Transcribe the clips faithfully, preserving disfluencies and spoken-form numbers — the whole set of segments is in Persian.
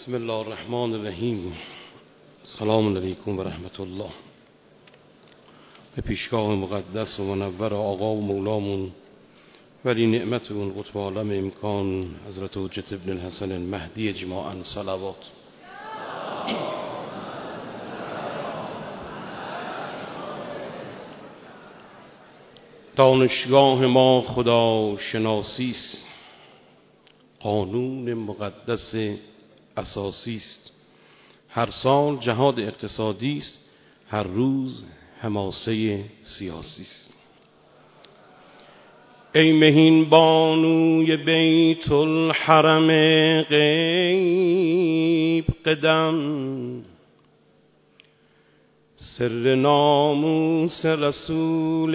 بسم الله الرحمن الرحیم. سلام علیکم و رحمت الله. به پیشگاه مقدس و منور آقا و مولامون ولی نعمت اون قطب عالم امکان حضرت حجت ابن الحسن المهدی جماعاً صلوات. دانشگاه ما خدا شناسی است، قانون مقدس اساسی است. هر سال جهاد اقتصادی است، هر روز حماسه سیاسی است. ای مهین بانوی بیت الحرم غیب قدم، سر ناموس رسول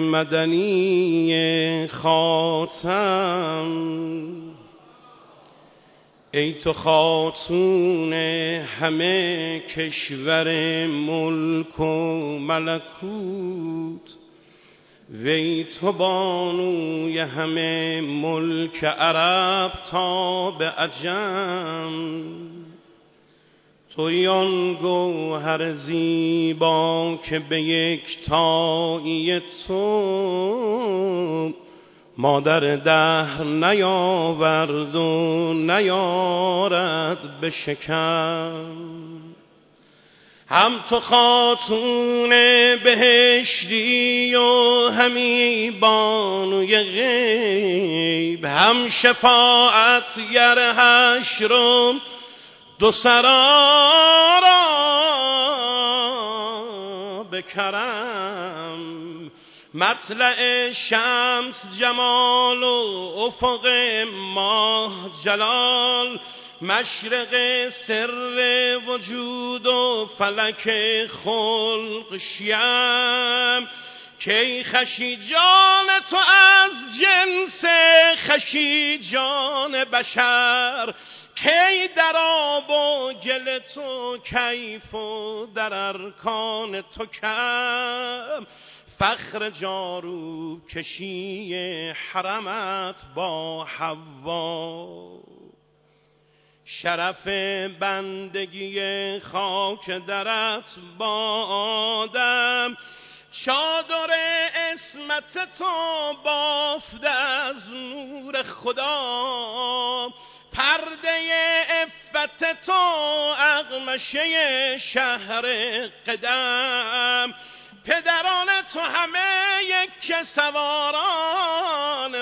مدنی خاتم، ای تو خاتون همه کشور ملک و ملکوت، وی تو بانوی همه ملک عرب تا به عجم، توی آن گوهر زیبا که به یک تایی تو مادر دهر نیاورد و نیارد به شکم. هم تو خاتون بهشتی و همی بانوی غیب، هم شفاعت گر حشر دو سرا را به کرم، مطلع شمس جمال و افق ماه جلال، مشرق سر وجود و فلک خلق شیم. کی خشی جان تو از جنس خشی جان بشر، کی در آب و گل تو کیف و در ارکان تو کم، فخر جارو کشی حرمت با حوا، شرف بندگی خاک درت با آدم، چادر عصمت تو بافته از نور خدا، پرده عفت تو اقمشه شهر قدم، پدران تو همه یک سواران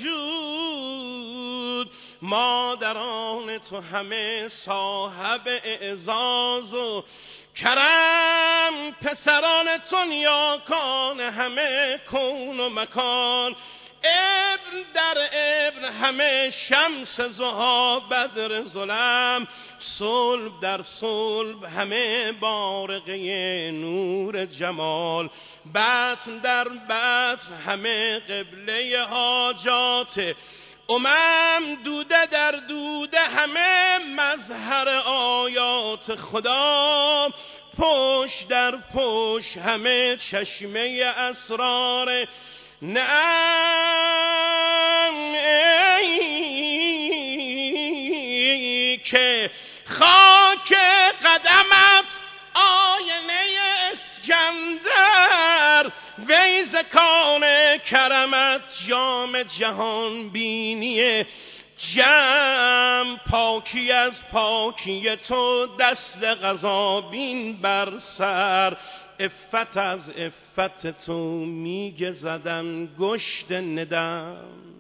وجود، مادران تو همه صاحب اعزاز و کرم، پسران تو نیاکان همه کون و مکان، ابن در ابن همه شمس ضحی بدر ظلم، صلب در صلب همه بارقه نور جمال، بطن در بطن همه قبله حاجات امم، دوده در دوده همه مظهر آیات خدا، پشت در پشت همه چشمه اسرار نعم، ای که خاک قدمت آینه اسکندر، وی زکان کرمت جام جهان بینی جم، پاکی از پاکی تو دست قضا بین بر سر، عفت از عفت تو میگه زدن گشت ندم،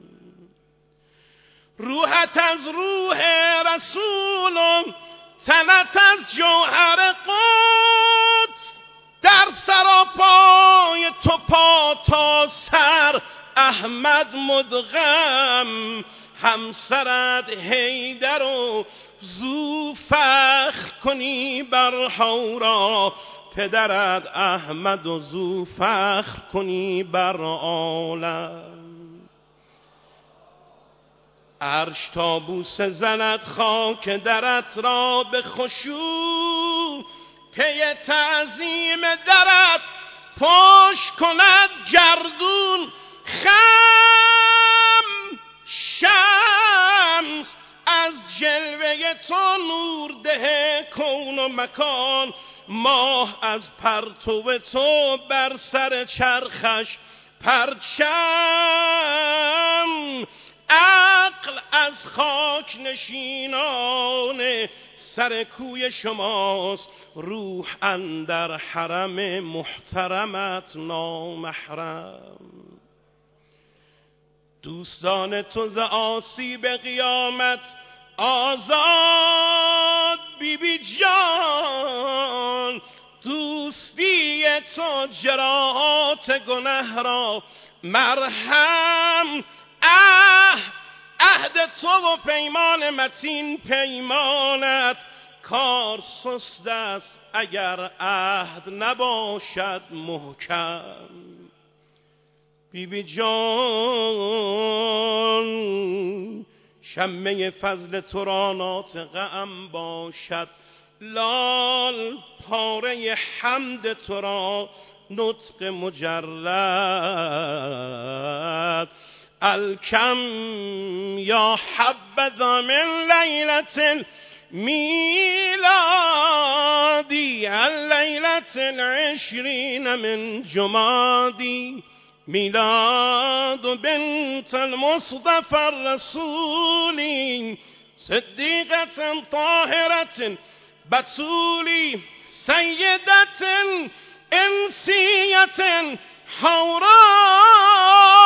روحت از روح رسول و تنت از جوهر قدس، در سراپای تو پا تا سر احمد مدغم، همسرت حیدر و زو فخر کنی بر حورا، پدرت احمد و زو فخر کنی بر عالم، عرش تا بوسه زند خاک درت را به خشوع، پی تعظیم درت پشت کند گردون خم، شمس از جلوه تو نور ده کون و مکان، ماه از پرتو تو بر سر چرخش پرچم، عقل از خاک نشینان سر کوی شماست، روح اندر حرم محترمت نامحرم. دوستان تو ز آسیب قیامت آزاد بی بی جان، دوستی تو جراحات گنه را مرهم. اه عهد تو و پیمان متین پیمانت، کار سست است اگر عهد نباشد محکم. بی بی جان شمه فضل تو را ناطقه ام باشد، لال پاره حمد تو را نطق مجرد. الکم یا حبذا من لیلة میلادی، اللیلة العشرین من جمادی، میلاد بنت المصطفى الرسول، صدیقة طاهرة بتولی، سیدة انسیة حوراء.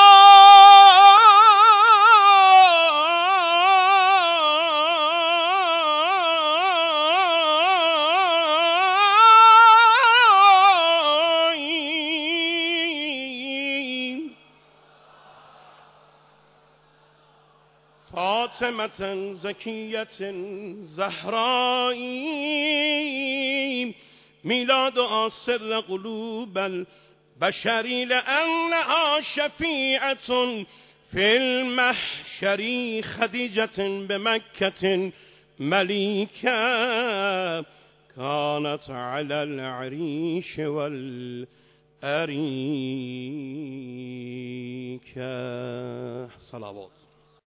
فاطمة زكية زهراء، میلاد آسر قلوب البشر، لأنها شفيعة في المحشر، خديجة بمكة مليكة، كانت على العريش والأريكة. صلوات.